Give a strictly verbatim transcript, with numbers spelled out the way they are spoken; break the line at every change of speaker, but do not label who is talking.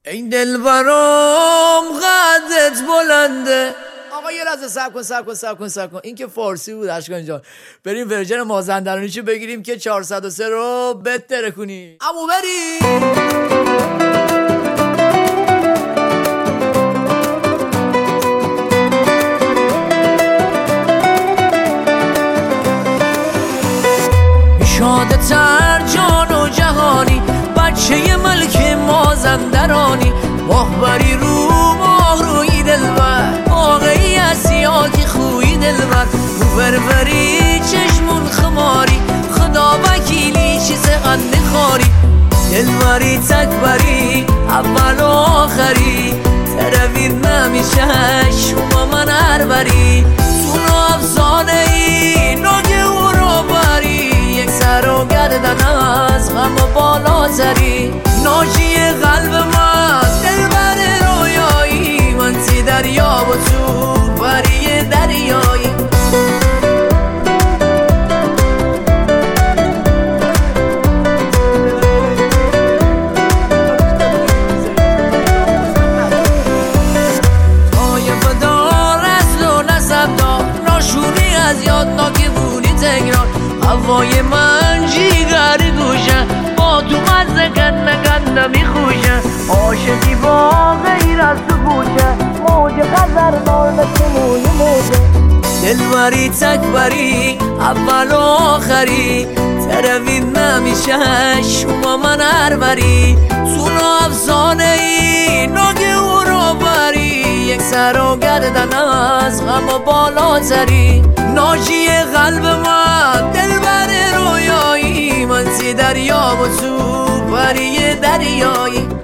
این دل برام قدت بلنده. آقا یه لحظه صبر کن صبر کن صبر کن صبر کن این که فارسی بود اشکان جان. بریم ورژن مازندرانیشو بگیریم که چهارصد و سه رو بهتره کنی. امو بریم. شاده تر جان و جهانی، بچه ملک مازندرانی، ماهبری رو ماه روی دلبر، واقعی اسیا که خوی دلبر، بربری چشمون خماری، خدا وکیلی چیز قند خاری، دلبری تکبری اول و آخری، تروید نمیشه شما من هر بری، تو افسانه ای ناگه و رو بری، یک سر و گردن از غم و بالا تری، ناجی قلب من دلبر رویایی، من تی دریا و تو بری دریایی. طایفه دار اصل و نسب دار، ناشونی از یاد ناکبونی تکرار، هوای من جیگر گوشه، با تو مزه کنه کنه میخوشه، عاشقی با غیر از تو گوشه، موج خزر مال سموی موجه، دلبری تکبری اول و آخری، تروید نمیشه شما من هر بری، تو افسانه ای ناگه و رو بری، یک سر و گردن از غم و بالا تری، ناجی قلب من دلبر رویایی، من تی دریا و تو بری دریایی.